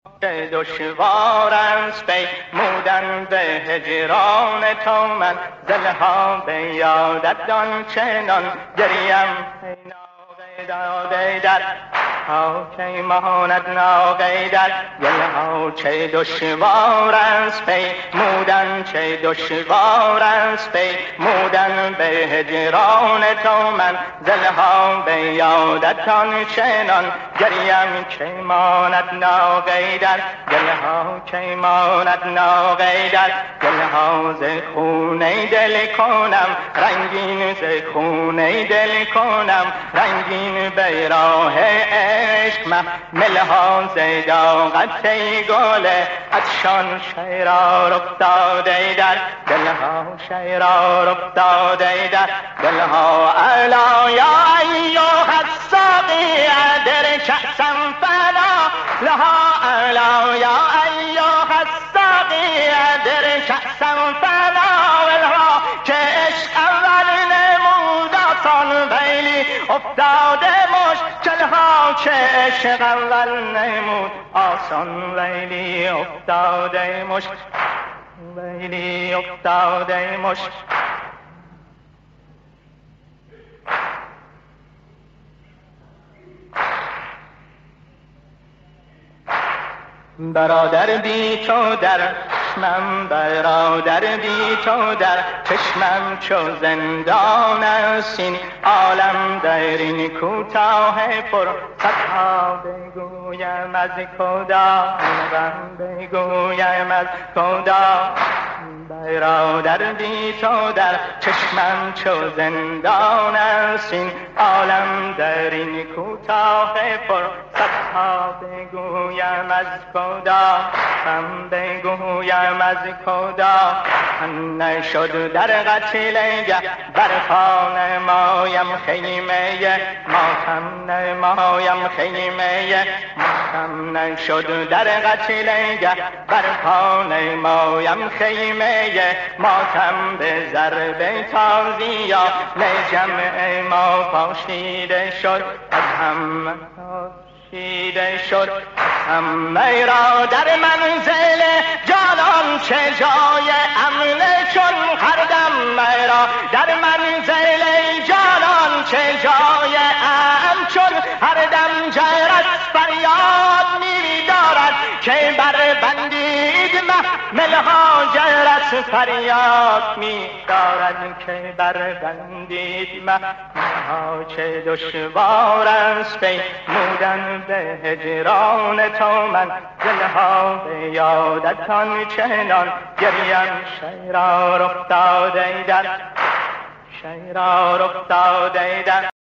دشوار است پیمودن به هجران تو، من دلها به یادت آنچنان گریم در کی ماند ناقیدر. دلها چه دشوار است پیمودن، چه دشوار است پیمودن به هجران تو، من دلها به یادت آنچنان گریم که ماند ناقیدر. دلها که ماند ناقیدر، دلها ز خونه دل کنم رنگین، ز خونه دل کنم رنگین به راه عشق. محملها ز داغت ای گل عطشان شیرار افتاده در دلها، شیرار افتاده در دلها. الا یا ایها الساقی ادر کأسا فلا لها، الا یا ایها الساقی ادر کأسا فلا لها. که عشق اول نمود آسان ویلی افتاده مشکلها، که عشق اول نمود آسان ویلی افتاده ویلی افتاده برادر بی تو در چشمم، برادر بی تو در چشمم چو زندان است. این عالم در این کوتاه فرصتها بگویم از کدام بگویم از کدام. برادر بی تو در چشمم چو زندان است. این عالم در این کوتاه فرصتها بگویم از کدام بگویم از کدام. نشد در قتیله برپا نمایم خیمه ماتم، نمایم خیمه ماتم. نشد در قتیله برپا نمایم خیمه ماتم. به ضرب تازیا لجمع ما پاشیده شد از هم پاشیده شد همه را در منزل جانان. چه جای امن چون هر دم مرا در منزل جانان، چه جای امن چون هر دم. جرس فریاد می دارد که بربندید محملها، جرس فریاد می دارد که بربندید محملها. چه دشوار است پیمودن به هجران تو، من دلها به یادت آنچنان گریم شیرار افتاده در شیرار افتاده در